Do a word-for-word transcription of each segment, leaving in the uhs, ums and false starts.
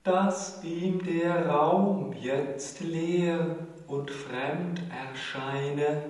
dass ihm der Raum jetzt leer und fremd erscheine.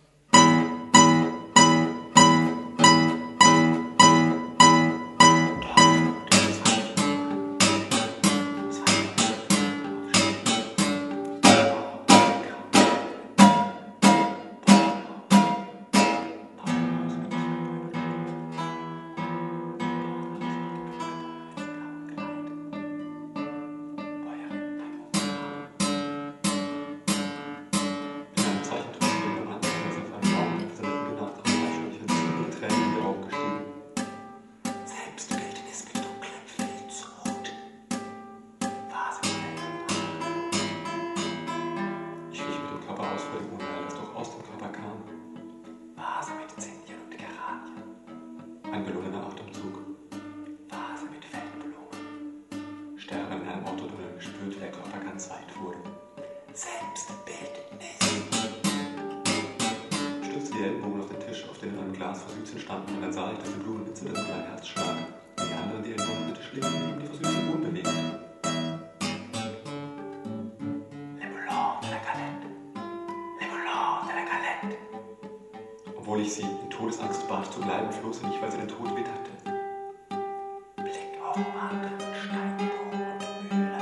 Ein gelungener Atemzug. Vase mit Feldblumen. Sterben in einem Autotunnel gespürt, wie der Körper ganz weit wurde. Selbstbildnis. Stützte die Ellenbogen auf den Tisch, auf dem in einem Glas vor siebzehn standen, und dann sah ich, dass die Blumen gezitterten wie ein Herzschlag. Und die anderen, die Ellenbogen auf den Tisch liegen, blieben die vor siebzehn unbewegt. Le Boulogne de la Galette. Le Boulogne de la Galette. Obwohl ich sie in Todesangst bat, zu bleiben, floh sie nicht, weil sie den Tod witterte. Blick auf Marke und Steinbruch und Mühle.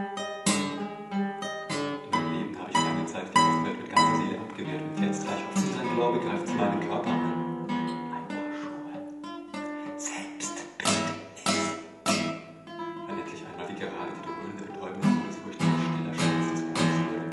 In meinem Leben habe ich keine Zeit die Außenwelt mit ganzer Seele abgewehrt, und jetzt, da ich offen sein glaube, greift sie meinen Körper an. Ein paar Schuhe. Selbstbildnis. Wenn endlich einmal wie gerade die dröhnende betäubende Todesfurcht noch stiller Schmerz des Geistes wurde.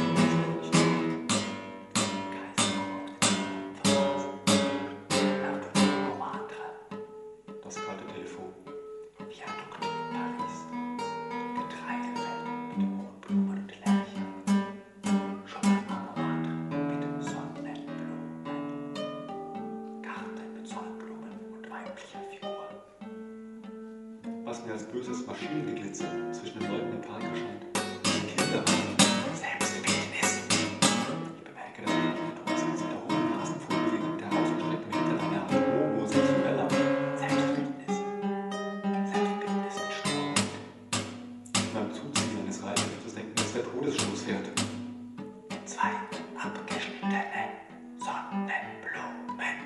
Das kalte Telefon. Viadukt in Paris. Getreidefeld mit Mondblumen und Lärchen. Chopin mit Sonnenblumen. Garten mit Sonnenblumen und weiblicher Figur. Was mir als böses Maschinengeglitzer zwischen den Leuten im Park erscheint. Kinder. Selbstbildnis. Ich bemerke, dass die Kinder mit der hohen Nasenfuhr mit der ausgestreckten Hintern einer Art Homosexueller. Beim Zuziehen eines Reiters zu denken, dass der Todesstoß fährt. Zwei abgeschnittene Sonnenblumen.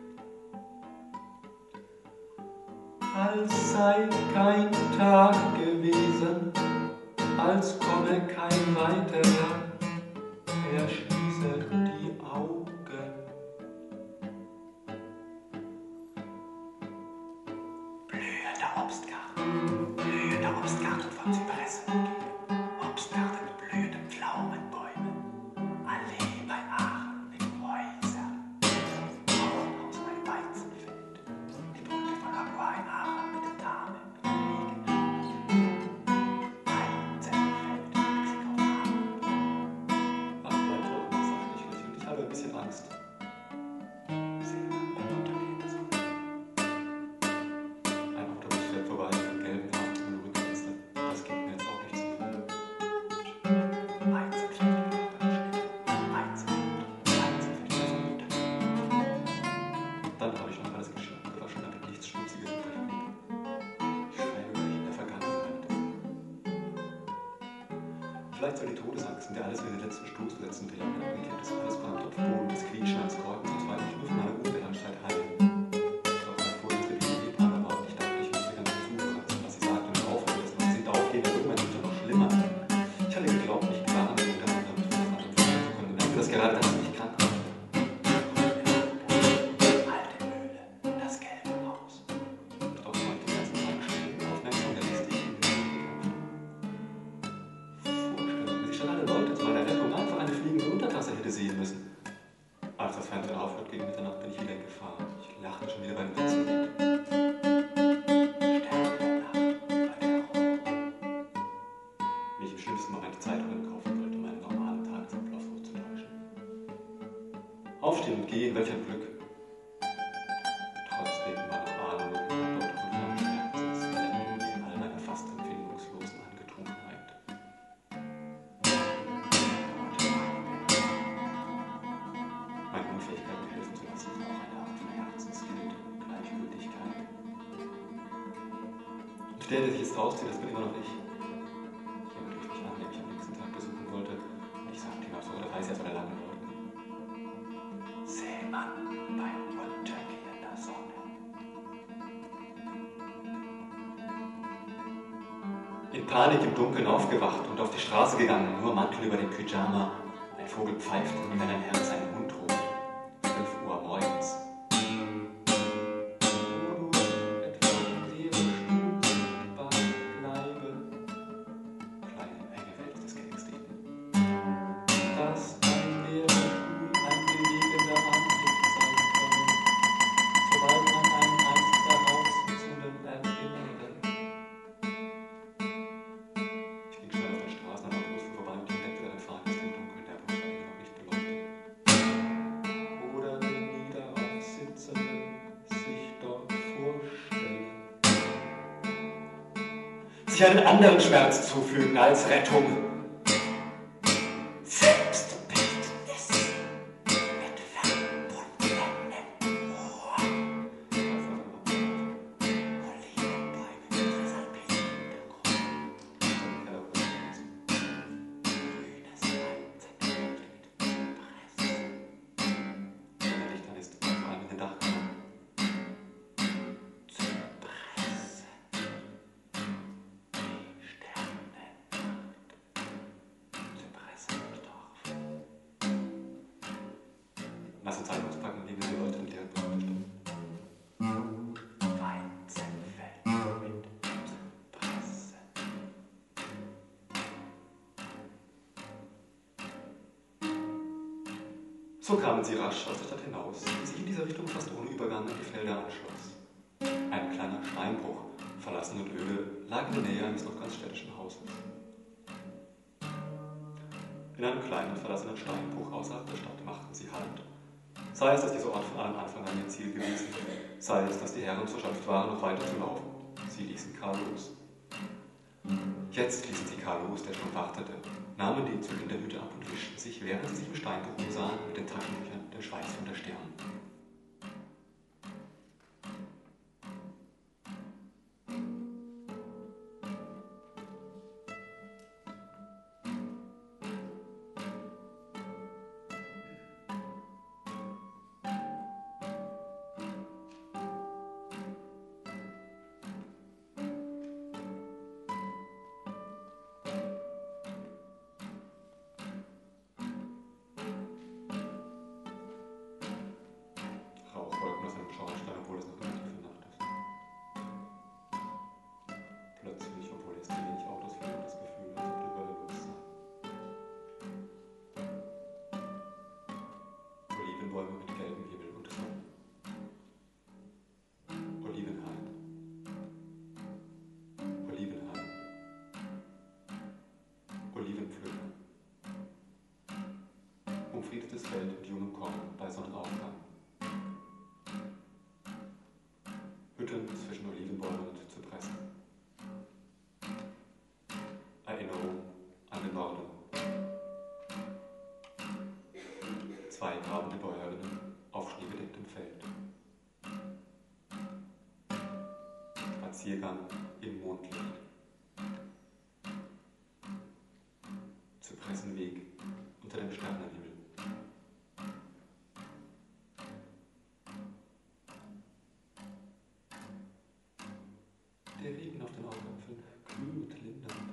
Als sei kein Tag gewesen, als komme kein weiterer, er schließe die Augen. Blühender Obstgarten, blühender Obstgarten von Zypressen umgeben, Obstgarten mit blühenden Pflaumenbäumen, Allee bei Aachen mit Häusern, Bauernhaus bei Weizenfeld, die Brücke von Aqua in Aachen mit Dame mit Regen, Weizenfeld mit Blick auf Aachen. Ach, bleib doch, sag nicht richtig, und ich habe ein bisschen Angst. Dann habe ich noch alles geschrieben, gewaschen, damit nichts Schmutziges übrig blieb. Ich schwelge mich in der Vergangenheit. Vielleicht soll die Todesangst, in der alles wie den letzten Stoß setzen will, ein umgekehrtes Eisbahn, Topfboden, das Quietschen eines Korkens und so weiter, ich nur von meiner Unbeherrschtheit heilen. Doch als vorletzte Bibliothekpaare war, und ich dachte, ich müsste ganz zuhören, was sie sagte, und aufhören, dass noch sind aufgehen, und irgendwann wird es noch schlimmer. Ich hatte geglaubt, mich gewarnt, und dann damit verfahren zu können, und merkte, dass gerade das nicht krank war. Sehen müssen. Als das Fenster aufhört gegen Mitternacht, bin ich wieder in Gefahr. Ich lachte schon wieder beim Witzenlied. Sterne Nacht über der Ruhr. Wie ich im schlimmsten Moment Zeitungen kaufen wollte, um meinen normalen Tagesablauf vorzutäuschen. Aufstehen und gehen, welch ein Glück. Trotzdem war noch Ahnung und Dort und Schmerzens in all meiner fast empfindungslosen Angetrunkenheit. Meine Unfähigkeit, mir helfen zu lassen, ist auch eine Art von Herzenskälte und Gleichgültigkeit. Und der, der sich jetzt auszieht, das bin immer noch ich. In Panik im Dunkeln aufgewacht und auf die Straße gegangen, nur Mantel über dem Pyjama. Ein Vogel pfeift, wie wenn ein Herz einen Hund ruft. Fünf Uhr morgens. Wo du etwa leere Stuhlbar bleibe. Kleine, enge Welt des Geexteten. Dass ein leerer Stuhl ein bewegender Anblick sein könne, sobald man einen einst heraussitzenden erinnere. Ich ging schnell auf den Straßen an Autos vorbei und entdeckte einen Fahrgast im Dunkeln, der Busscheine noch nicht beleuchtet. Oder den Niederaufsitzenden sich dort vorstellen. Sich einen anderen Schmerz zufügen als Rettung. Selbstbildnis mit verbundenem Ohr. Olivenbäume mit Resalpinhintergrund. Grünes Weizenfeld mit Zypressen. Der Lichtern ist vor allem in den Dachkammern. Zypressen. Die Sternennacht. Zypressendorf. Lass uns Zeit auspacken, liebe Leute und deren Bestimmt. Weizenfeld mit Zypressen. So kamen sie rasch aus der Stadt hinaus, die sich in dieser Richtung fast ohne Übergang an die Felder anschloss. Ein kleiner Steinbruch, verlassen und öde, lag in der Nähe eines noch ganz städtischen Hauses. In einem kleinen, verlassenen Steinbruch außerhalb der Stadt machten sie Halt. Sei es, dass dieser Ort von allem Anfang an ihr Ziel gewesen, sei es, dass die Herren zu sanft waren, noch weiter zu laufen. Sie ließen Karl los. Jetzt ließen sie Karl los, der schon wartete, nahmen die Zylinderhüte ab und wischten sich, während sie sich im Steinbruch umsahen, mit den Taschentüchern den Schweiß von der Stirn. Rauchwolken aus einem Schornstein, obwohl es noch relativ Nacht ist. Plötzlich, obwohl es zu wenig Autos fehlen, das Gefühl, als ob die Hölle los sei. Olivenbäume mit gelbem Himmel und Sonne. Olivenhain. Olivenhain. Olivenpflücker. Umfriedetes Feld mit jungem Korn bei Sonnenaufgang. Hütten zwischen Olivenbäumen und Zypressen. Erinnerung an den Norden. Zwei grabende Bäuerinnen auf schneebedecktem Feld. Spaziergang im Mondlicht. Zypressenweg unter dem Sternenhimmel. Der Regen auf den Augäpfeln, kühl und lindernd.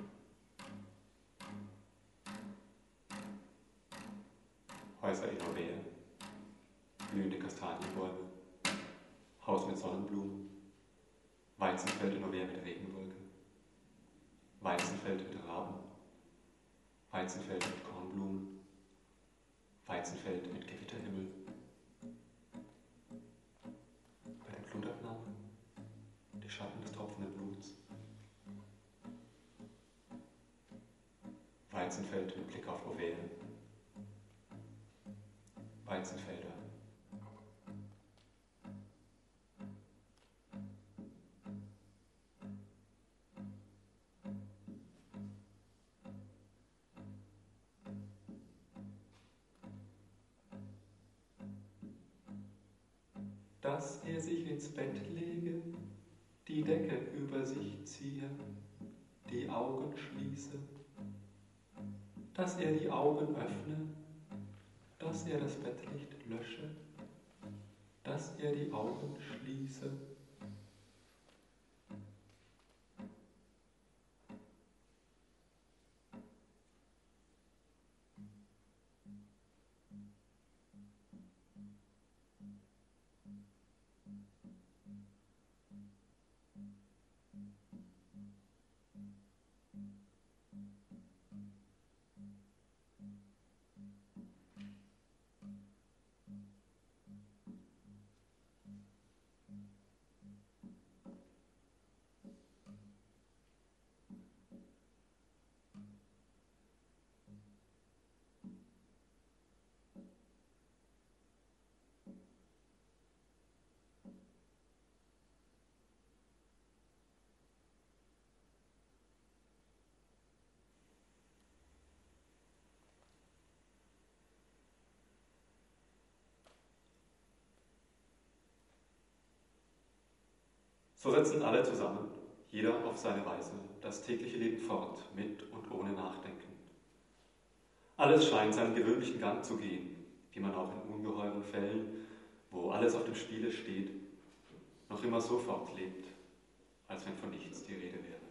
Häuser in Orvea, blühende Kastanienbäume, Haus mit Sonnenblumen, Weizenfeld in Orvea mit Regenwolke, Weizenfeld mit Raben, Weizenfeld mit Kornblumen, Weizenfeld mit Gewitterhimmel. Bei der Blutabnahme die Schatten des tropfenden Bluts. Weizenfeld mit Blick auf Orvea. Weizenfelder. Dass er sich ins Bett lege, die Decke über sich ziehe, die Augen schließe, dass er die Augen öffne, dass er das Bettlicht lösche, dass er die Augen schließe. So setzen alle zusammen, jeder auf seine Weise, das tägliche Leben fort, mit und ohne Nachdenken. Alles scheint seinen gewöhnlichen Gang zu gehen, wie man auch in ungeheuren Fällen, wo alles auf dem Spiele steht, noch immer so fortlebt, als wenn von nichts die Rede wäre.